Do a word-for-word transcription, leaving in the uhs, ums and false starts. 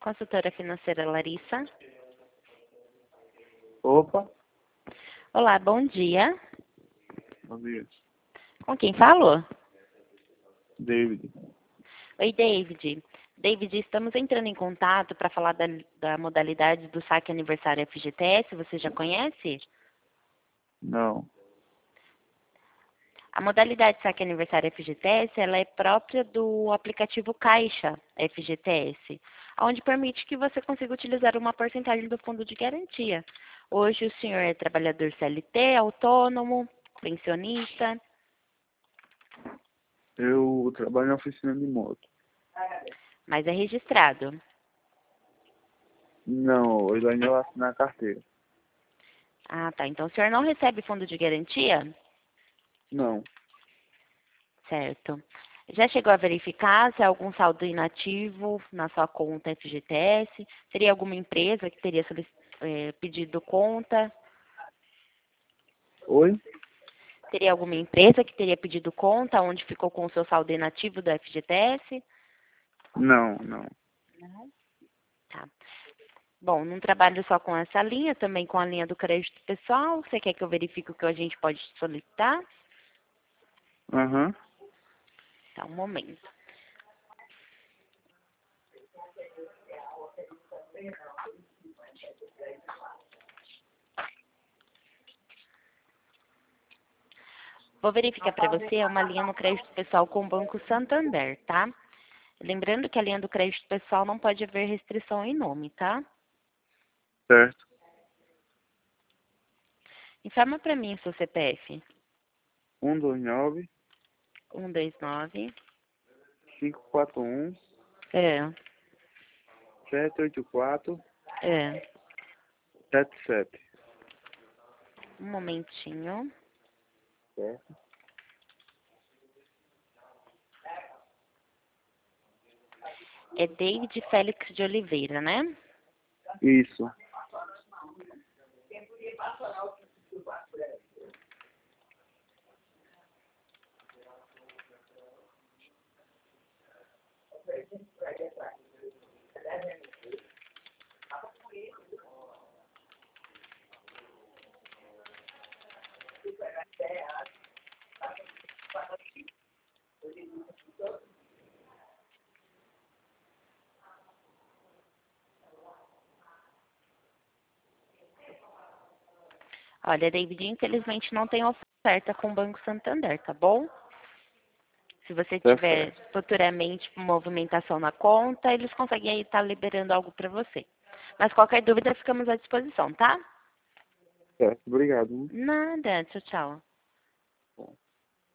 Consultora financeira Larissa. Opa, Olá, bom dia. bom dia. Com quem falo? David. Oi, David. David, estamos entrando em contato para falar da, da modalidade do saque aniversário F G T S. Você já conhece? Não. A modalidade saque aniversário F G T S, ela é própria do aplicativo Caixa F G T S, onde permite que você consiga utilizar uma porcentagem do fundo de garantia. Hoje o senhor é trabalhador C L T, autônomo, pensionista, Eu trabalho na oficina de moto. mas é registrado. Não, eu ainda vou assinar a carteira. Ah, tá. Então o senhor não recebe fundo de garantia? Não. Certo. Já chegou a verificar se há algum saldo inativo na sua conta F G T S? Seria alguma empresa que teria solic- eh, pedido conta? Oi? Teria alguma empresa que teria pedido conta onde ficou com o seu saldo inativo do F G T S? Não, não. Não. Tá. Bom, não trabalho só com essa linha, também com a linha do crédito pessoal. Você quer que eu verifique o que a gente pode solicitar? Aham. Tá, um momento. Vou verificar para você, é uma linha no crédito pessoal com o Banco Santander, tá? Lembrando que a linha do crédito pessoal não pode haver restrição em nome, tá? Certo. Informa para mim o seu C P F. um dois nove, um, dois, nove. cinco quatro um, É, sete oito quatro, é. sete sete. Um momentinho. Certo. É David Félix de Oliveira, né? Isso. Olha, David, infelizmente não tem oferta com o Banco Santander, tá bom? Se você Tá tiver certo. futuramente movimentação na conta, eles conseguem aí estar liberando algo para você. Mas qualquer dúvida, ficamos à disposição, tá? Certo. Obrigado. Nada. Tchau, tchau.